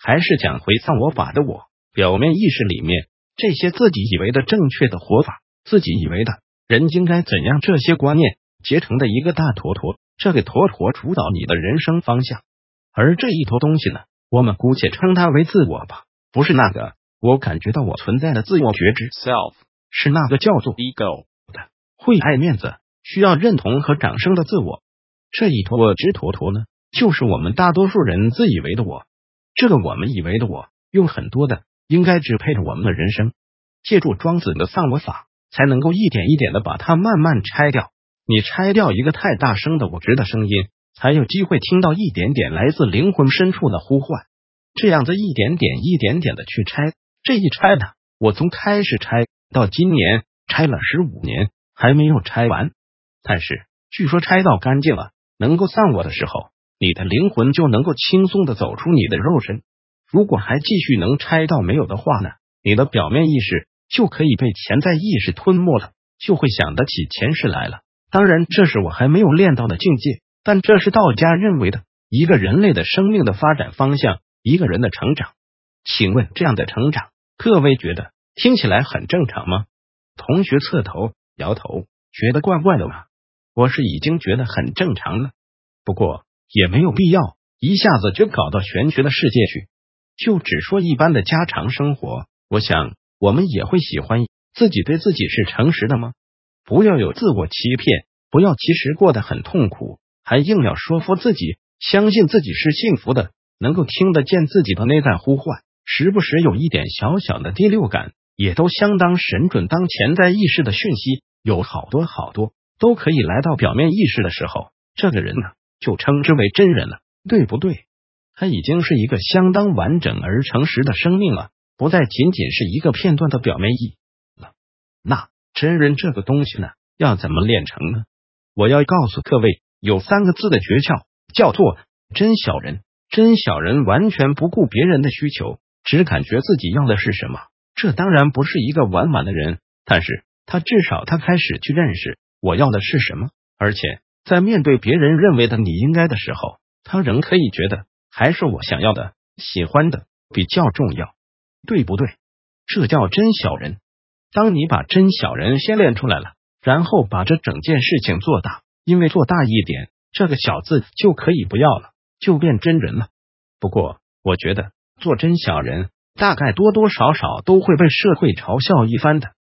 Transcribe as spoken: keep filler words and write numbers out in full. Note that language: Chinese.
还是讲回丧我法的我。表面意识里面这些自己以为的正确的活法，自己以为的人应该怎样，这些观念结成的一个大坨坨，这个坨坨主导你的人生方向。而这一坨东西呢，我们姑且称它为自我吧，不是那个我感觉到我存在的自我觉知 self， 是那个叫做 ego 的会爱面子、需要认同和掌声的自我。这一坨我执坨坨呢，就是我们大多数人自以为的我。这个我们以为的我，用很多的应该支配着我们的人生。借助庄子的丧我法，才能够一点一点的把它慢慢拆掉。你拆掉一个太大声的我执的声音，才有机会听到一点点来自灵魂深处的呼唤。这样子一点点一点点的去拆，这一拆呢，我从开始拆到今年拆了十五年还没有拆完。但是据说拆到干净了，能够丧我的时候，你的灵魂就能够轻松的走出你的肉身。如果还继续能拆到没有的话呢，你的表面意识就可以被潜在意识吞没了，就会想得起前世来了。当然这是我还没有练到的境界，但这是道家认为的一个人类的生命的发展方向，一个人的成长。请问这样的成长，各位觉得听起来很正常吗？同学侧头摇头，觉得怪怪的吗？我是已经觉得很正常了，不过也没有必要一下子就搞到玄学的世界去。就只说一般的家常生活，我想我们也会喜欢自己对自己是诚实的吗？不要有自我欺骗，不要其实过得很痛苦，还硬要说服自己相信自己是幸福的，能够听得见自己的内在呼唤，时不时有一点小小的第六感，也都相当神准。当潜在意识的讯息有好多好多都可以来到表面意识的时候，这个人呢就称之为真人了，对不对？他已经是一个相当完整而诚实的生命了，不再仅仅是一个片段的表面意了。那真人这个东西呢，要怎么练成呢？我要告诉各位，有三个字的诀窍，叫做真小人。真小人完全不顾别人的需求，只感觉自己要的是什么。这当然不是一个完满的人，但是他至少他开始去认识我要的是什么，而且在面对别人认为的你应该的时候，他仍可以觉得还是我想要的、喜欢的比较重要，对不对？这叫真小人。当你把真小人先练出来了，然后把这整件事情做大，因为做大一点，这个小字就可以不要了，就变真人了。不过我觉得做真小人大概多多少少都会被社会嘲笑一番的，